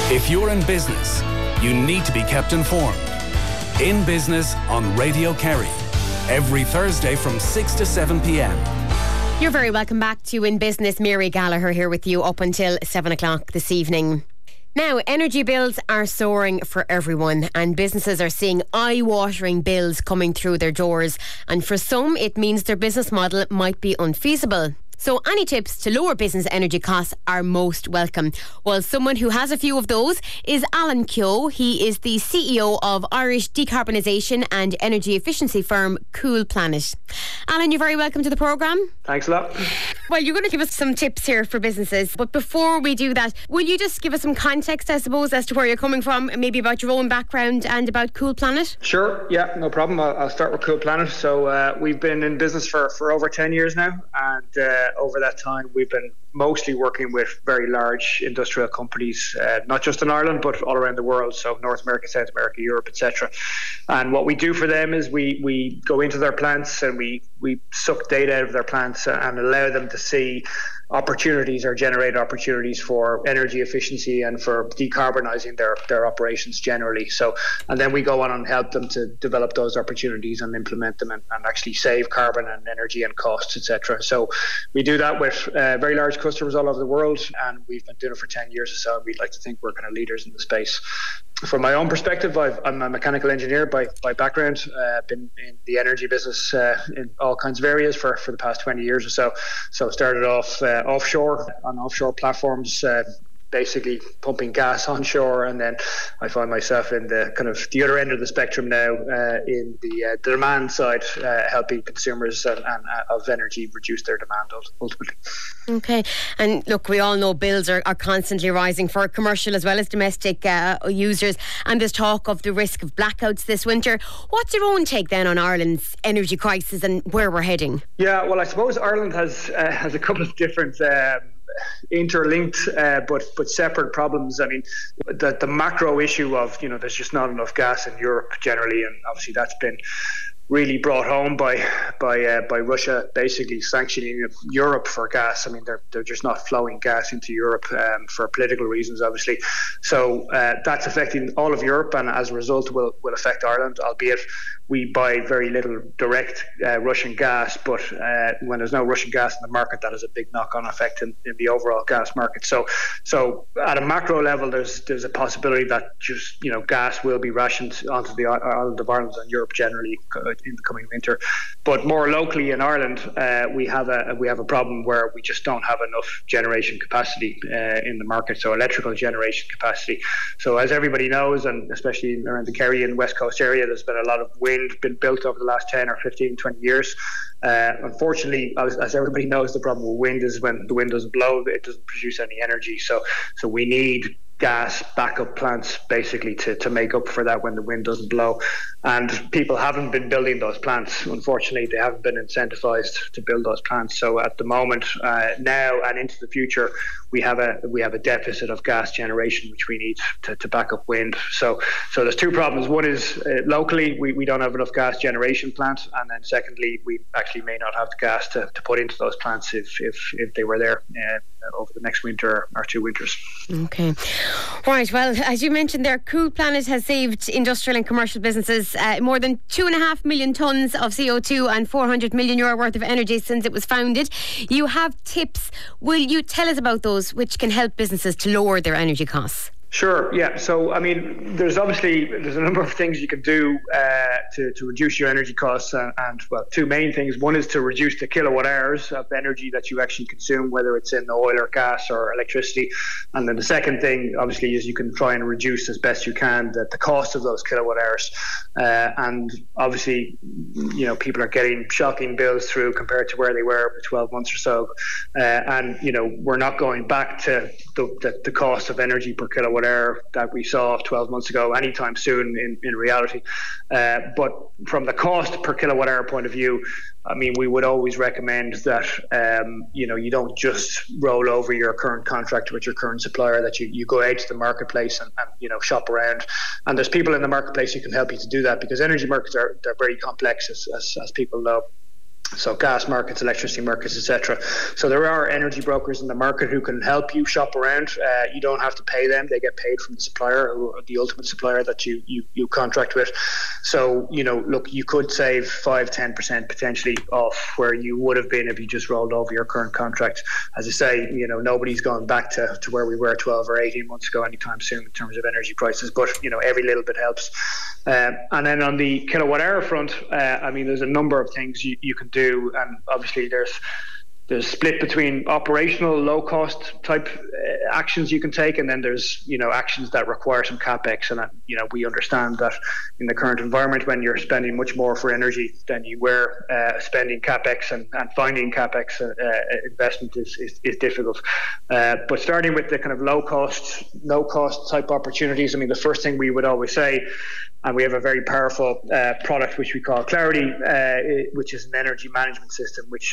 If you're in business, you need to be kept informed. In Business on Radio Kerry, every Thursday from 6 to 7 p.m. You're very welcome back to In Business. Mary Gallagher here with you up until 7 o'clock this evening. Now, energy bills are soaring for everyone, and businesses are seeing eye-watering bills coming through their doors, and for some it means their business model might be unfeasible. So any tips to lower business energy costs are most welcome. Well, someone who has a few of those is Alan Keogh. He is the CEO of Irish decarbonisation and energy efficiency firm Cool Planet. Alan, you're very welcome to the programme. Thanks a lot. Well, you're going to give us some tips here for businesses. But before we do that, will you just give us some context, I suppose, as to where you're coming from, maybe about your own background and about Cool Planet? Sure, yeah, no problem. I'll start with Cool Planet. So we've been in business for over 10 years now, and over that time we've been mostly working with very large industrial companies, not just in Ireland but all around the world, so North America, South America, Europe, etc. And what we do for them is we go into their plants and we suck data out of their plants and allow them to see opportunities or generate opportunities for energy efficiency and for decarbonising their operations generally. So, and then we go on and help them to develop those opportunities and implement them and actually save carbon and energy and costs, etc. So we do that with very large customers all over the world, and we've been doing it for 10 years or so, and we'd like to think we're kind of leaders in the space. From my own perspective, I'm a mechanical engineer by background. Been in the energy business in all kinds of areas for the past 20 years or so. So started off offshore on offshore platforms, basically pumping gas onshore, and then I find myself in the kind of the other end of the spectrum now, in the demand side, helping consumers and of energy reduce their demand ultimately. Okay, and look, we all know bills are constantly rising for commercial as well as domestic users, and there's talk of the risk of blackouts this winter. What's your own take then on Ireland's energy crisis and where we're heading? Yeah, well, I suppose Ireland has a couple of different interlinked but separate problems. I mean, the macro issue of, there's just not enough gas in Europe generally, and obviously that's been really brought home by Russia basically sanctioning Europe for gas. I mean, they're just not flowing gas into Europe for political reasons, obviously. So that's affecting all of Europe, and as a result will affect Ireland, albeit we buy very little direct Russian gas, but when there's no Russian gas in the market, that has a big knock-on effect in the overall gas market. So at a macro level, there's a possibility that just gas will be rationed onto the island of Ireland and Europe generally in the coming winter. But more locally in Ireland, we have a problem where we just don't have enough generation capacity in the market, so electrical generation capacity. So as everybody knows, and especially around the Kerry and West Coast area, there's been a lot of wind been built over the last 10 or 15, 20 years. Unfortunately, as everybody knows, the problem with wind is when the wind doesn't blow, it doesn't produce any energy. So we need gas backup plants basically to make up for that when the wind doesn't blow, and people haven't been building those plants. Unfortunately, they haven't been incentivized to build those plants. So at the moment, now and into the future, we have a deficit of gas generation which we need to back up wind. So there's two problems. One is locally we don't have enough gas generation plants, and then secondly, we actually may not have the gas to put into those plants if they were there over the next winter or two winters. Okay. Right, well, as you mentioned there, Cool Planet has saved industrial and commercial businesses more than 2.5 million tonnes of CO2 and €400 million worth of energy since it was founded. You have tips. Will you tell us about those which can help businesses to lower their energy costs? Sure, yeah. So, I mean, there's a number of things you can do to reduce your energy costs, and two main things. One is to reduce the kilowatt hours of energy that you actually consume, whether it's in oil or gas or electricity. And then the second thing, obviously, is you can try and reduce as best you can the cost of those kilowatt hours. And obviously, people are getting shocking bills through compared to where they were 12 months or so. And, we're not going back to the cost of energy per kilowatt hour that we saw 12 months ago anytime soon in reality. But from the cost per kilowatt hour point of view, I mean, we would always recommend that, you don't just roll over your current contract with your current supplier, that you go out to the marketplace and shop around. And there's people in the marketplace who can help you to do that, because energy markets they're very complex, as people know. So gas markets, electricity markets, etc. So there are energy brokers in the market who can help you shop around. You don't have to pay them; they get paid from the supplier, or the ultimate supplier that you contract with. So look, you could save 5-10% potentially off where you would have been if you just rolled over your current contract. As I say, nobody's gone back to where we were 12 or 18 months ago anytime soon in terms of energy prices. But every little bit helps. And then on the kilowatt hour front, there's a number of things you can do. And obviously there's split between operational low cost type actions you can take, and then there's actions that require some capex. And we understand that in the current environment, when you're spending much more for energy than you were spending capex, and finding capex investment is difficult. But starting with the kind of low cost type opportunities, the first thing we would always say, and we have a very powerful product which we call Clarity, which is an energy management system, which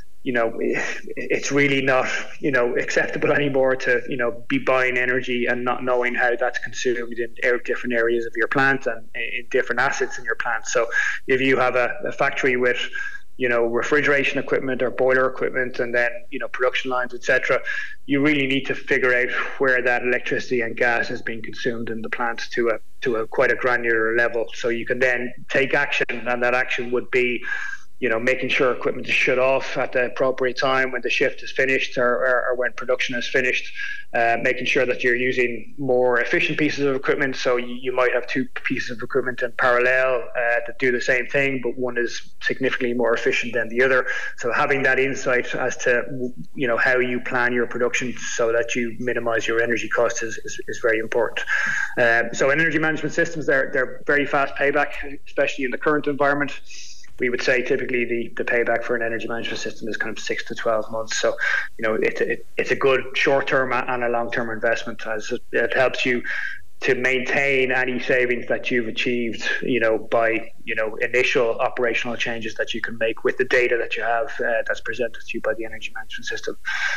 it's really not acceptable anymore to be buying energy and not knowing how that's consumed in different areas of your plant and in different assets in your plant. So if you have a factory with refrigeration equipment or boiler equipment, and then production lines, etc., you really need to figure out where that electricity and gas is being consumed in the plant to a quite a granular level, so you can then take action. And that action would be making sure equipment is shut off at the appropriate time when the shift is finished, or when production is finished, making sure that you're using more efficient pieces of equipment. So you might have two pieces of equipment in parallel that do the same thing, but one is significantly more efficient than the other. So having that insight as to how you plan your production so that you minimize your energy costs is very important. So energy management systems, they're very fast payback, especially in the current environment. We would say typically the payback for an energy management system is kind of 6 to 12 months. So, it's a good short-term and a long-term investment, as it helps you to maintain any savings that you've achieved, by, initial operational changes that you can make with the data that you have that's presented to you by the energy management system.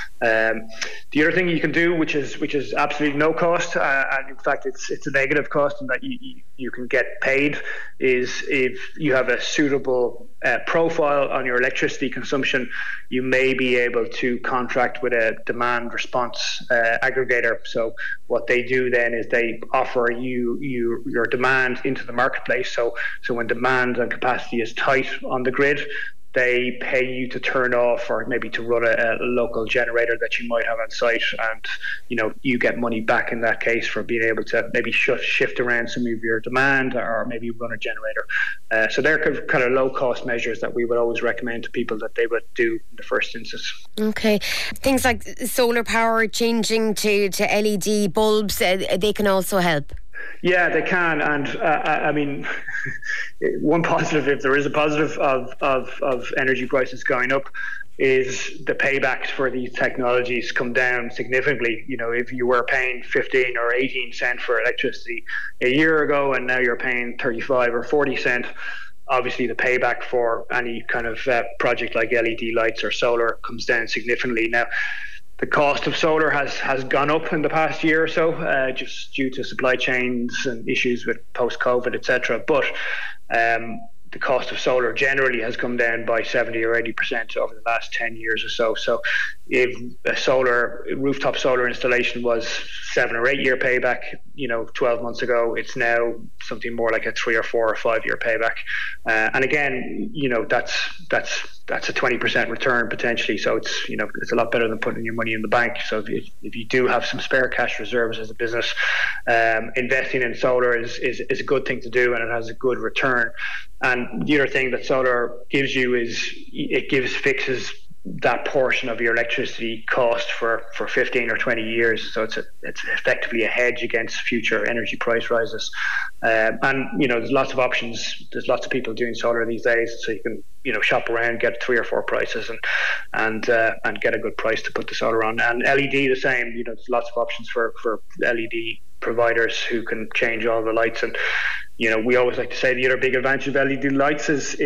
The other thing you can do, which is absolutely no cost, and in fact it's a negative cost, and that you can get paid, is if you have a suitable profile on your electricity consumption, you may be able to contract with a demand response aggregator. So what they do then is they offer your demand into the marketplace. So when demand and capacity is tight on the grid, they pay you to turn off, or maybe to run a local generator that you might have on site, and you get money back in that case for being able to maybe shift around some of your demand, or maybe run a generator. So they're kind of low cost measures that we would always recommend to people that they would do in the first instance. Okay, things like solar power, changing to LED bulbs, they can also help. Yeah, they can. And one positive, if there is a positive of energy prices going up, is the paybacks for these technologies come down significantly. If you were paying 15 or 18 cent for electricity a year ago, and now you're paying 35 or 40 cent, obviously the payback for any kind of project like LED lights or solar comes down significantly. Now, the cost of solar has gone up in the past year or so, just due to supply chains and issues with post-COVID, etc. But the cost of solar generally has come down by 70 or 80% over the last 10 years or so. So if a rooftop solar installation was 7 or 8 year payback, 12 months ago, it's now something more like a 3 or 4 or 5 year payback. And again, that's a 20% return potentially. So it's a lot better than putting your money in the bank. So if you do have some spare cash reserves as a business, investing in solar is a good thing to do, and it has a good return. And the other thing that solar gives you is it fixes that portion of your electricity cost for 15 or 20 years. So it's effectively a hedge against future energy price rises. And there's lots of options. There's lots of people doing solar these days, so you can shop around, get 3 or 4 prices, and get a good price to put the solar on. And LED the same. There's lots of options for LED providers who can change all the lights. And we always like to say the other big advantage of LED lights is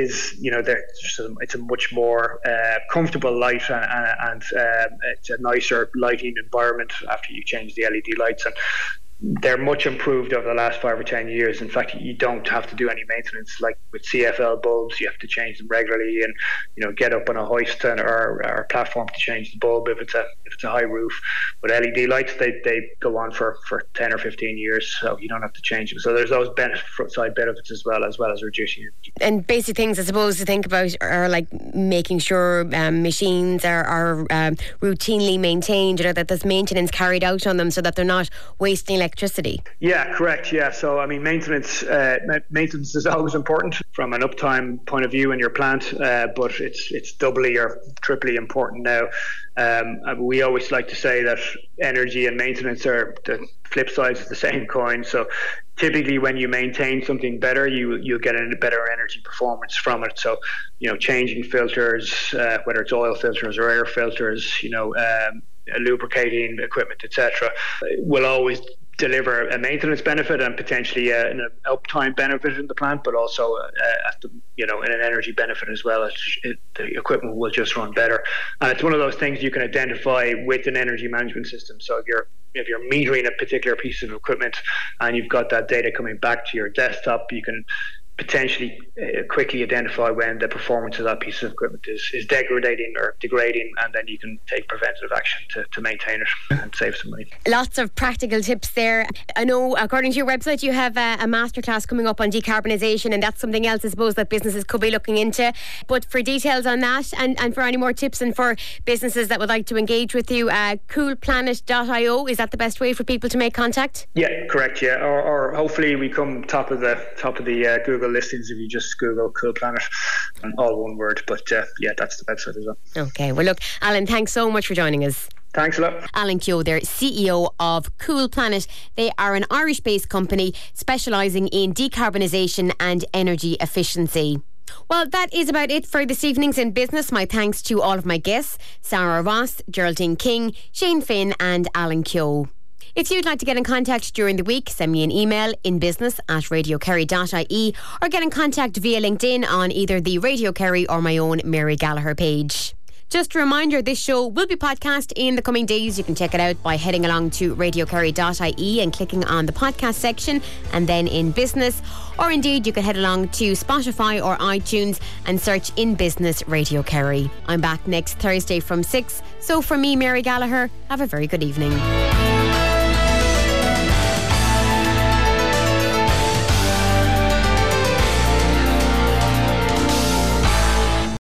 it's a much more comfortable light, and it's a nicer lighting environment after you change the LED lights. And they're much improved over the last 5 or 10 years. In fact, you don't have to do any maintenance. Like with CFL bulbs, you have to change them regularly, and get up on a hoist or a platform to change the bulb if it's a high roof. But LED lights, they go on for 10 or 15 years, so you don't have to change them. So there's those side benefits as well as reducing energy. And basic things, I suppose, to think about are like making sure machines are routinely maintained, that there's maintenance carried out on them so that they're not wasting electricity. Yeah, correct. Yeah, so I mean, maintenance is always important from an uptime point of view in your plant, but it's doubly or triply important now. We always like to say that energy and maintenance are the flip sides of the same coin. So typically when you maintain something better, you'll get a better energy performance from it. So, changing filters, whether it's oil filters or air filters, lubricating equipment, etc., will always deliver a maintenance benefit and potentially an uptime benefit in the plant, but also in an energy benefit as well. The equipment will just run better, and it's one of those things you can identify with an energy management system. So if you're metering a particular piece of equipment and you've got that data coming back to your desktop, you can potentially quickly identify when the performance of that piece of equipment is degrading or degrading, and then you can take preventative action to maintain it and save some money. Lots of practical tips there. I know, according to your website, you have a masterclass coming up on decarbonisation, and that's something else, I suppose, that businesses could be looking into. But for details on that and for any more tips and for businesses that would like to engage with you, coolplanet.io, is that the best way for people to make contact? Yeah, correct. Yeah, or hopefully we come top of the Google listings if you just Google Cool Planet, and all one word. But that's the website as well. Okay, well look, Alan, thanks so much for joining us. Thanks a lot. Alan Keogh, they're CEO of Cool Planet. They are an Irish-based company specialising in decarbonisation and energy efficiency. Well, that is about it for this evening's In Business. My thanks to all of my guests, Sarah Ross, Geraldine King, Shane Finn and Alan Keogh. If you'd like to get in contact during the week, send me an email, inbusiness@radiokerry.ie, or get in contact via LinkedIn on either the Radio Kerry or my own Mary Gallagher page. Just a reminder, this show will be podcast in the coming days. You can check it out by heading along to radiokerry.ie and clicking on the podcast section and then In Business. Or indeed, you can head along to Spotify or iTunes and search In Business Radio Kerry. I'm back next Thursday from 6. So from me, Mary Gallagher, have a very good evening.